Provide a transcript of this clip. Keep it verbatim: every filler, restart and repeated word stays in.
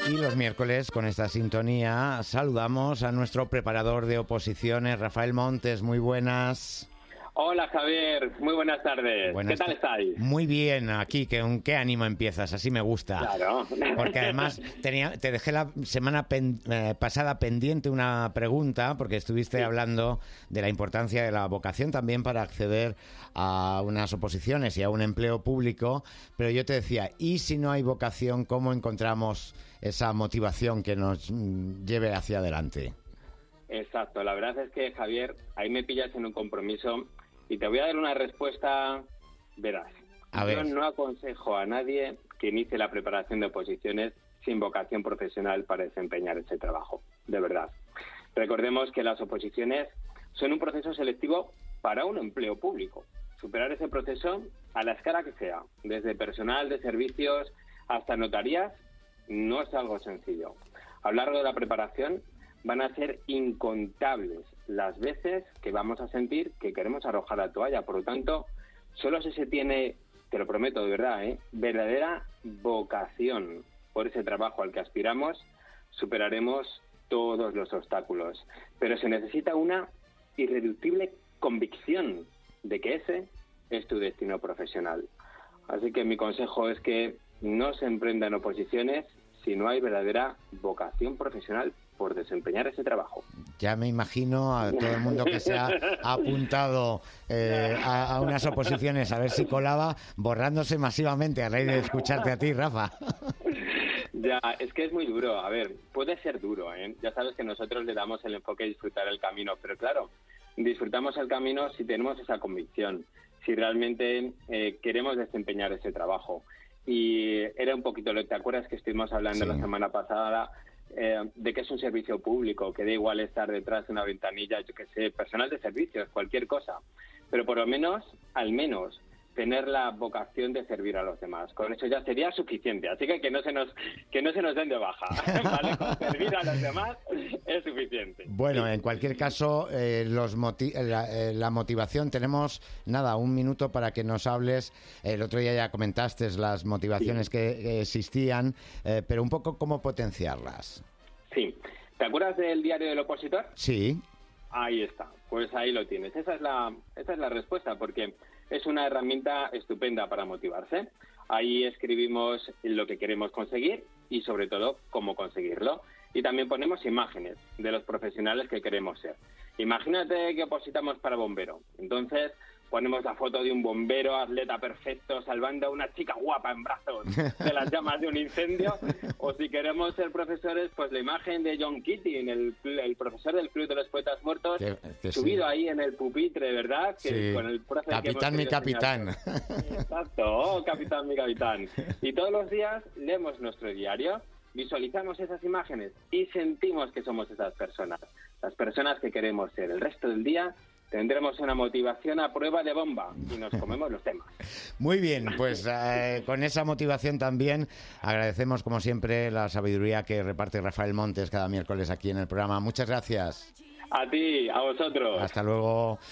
Y los miércoles, con esta sintonía, saludamos a nuestro preparador de oposiciones, Rafael Montes. Muy buenas. Hola Javier, muy buenas tardes. Buenas ¿Qué tal estáis? Muy bien, aquí, que ¿con qué ánimo empiezas? Así me gusta. Claro. Porque además tenía, te dejé la semana pen, eh, pasada pendiente una pregunta, porque estuviste sí. hablando de la importancia de la vocación también para acceder a unas oposiciones y a un empleo público, pero yo te decía, ¿y si no hay vocación, cómo encontramos esa motivación que nos mm, lleve hacia adelante? Exacto, la verdad es que, Javier, ahí me pillas en un compromiso y te voy a dar una respuesta veraz. A Yo ver. no aconsejo a nadie que inicie la preparación de oposiciones sin vocación profesional para desempeñar ese trabajo, de verdad. Recordemos que las oposiciones son un proceso selectivo para un empleo público. Superar ese proceso a la escala que sea, desde personal de servicios hasta notarías, no es algo sencillo. A lo largo de la preparación van a ser incontables las veces que vamos a sentir que queremos arrojar la toalla. Por lo tanto, solo si se tiene, te lo prometo de verdad, ¿eh? verdadera vocación por ese trabajo al que aspiramos, superaremos todos los obstáculos. Pero se necesita una irreductible convicción de que ese es tu destino profesional. Así que mi consejo es que no se emprendan oposiciones si no hay verdadera vocación profesional por desempeñar ese trabajo. Ya me imagino a todo el mundo que se ha apuntado eh, a, a unas oposiciones a ver si colaba, borrándose masivamente a raíz de escucharte a ti, Rafa. Ya, es que es muy duro. A ver, puede ser duro, ¿eh? Ya sabes que nosotros le damos el enfoque de disfrutar el camino, pero claro, disfrutamos el camino si tenemos esa convicción, si realmente eh, queremos desempeñar ese trabajo. Y era un poquito lo que te acuerdas que estuvimos hablando sí. la semana pasada, eh, de que es un servicio público, que da igual estar detrás de una ventanilla, yo qué sé, personal de servicios, cualquier cosa. Pero por lo menos, al menos, tener la vocación de servir a los demás. Con eso ya sería suficiente. Así que que no se nos que no se nos den de baja, ¿vale? Con servir a los demás es suficiente. Bueno, sí. en cualquier caso, eh, los moti- la, eh, la motivación, tenemos, nada, un minuto para que nos hables. El otro día ya comentaste las motivaciones sí. que, que existían, eh, pero un poco cómo potenciarlas. Sí. ¿Te acuerdas del diario del opositor? Sí. Ahí está. Pues ahí lo tienes. Esa es la, esa es la respuesta, porque es una herramienta estupenda para motivarse. Ahí escribimos lo que queremos conseguir y, sobre todo, cómo conseguirlo. Y también ponemos imágenes de los profesionales que queremos ser. Imagínate que opositamos para bombero. Entonces, ponemos la foto de un bombero, atleta perfecto, salvando a una chica guapa en brazos de las llamas de un incendio. O si queremos ser profesores, pues la imagen de John Keating, el, el profesor del Club de los Poetas Muertos, que, que subido sí. ahí en el pupitre, ¿verdad? Que sí. con el profe Capitán, que mi capitán. Exacto, oh, capitán, mi capitán. Y todos los días leemos nuestro diario, visualizamos esas imágenes y sentimos que somos esas personas, las personas que queremos ser. El resto del día tendremos una motivación a prueba de bomba y nos comemos los temas. Muy bien, pues eh, con esa motivación también agradecemos, como siempre, la sabiduría que reparte Rafael Montes cada miércoles aquí en el programa. Muchas gracias. A ti, a vosotros. Hasta luego.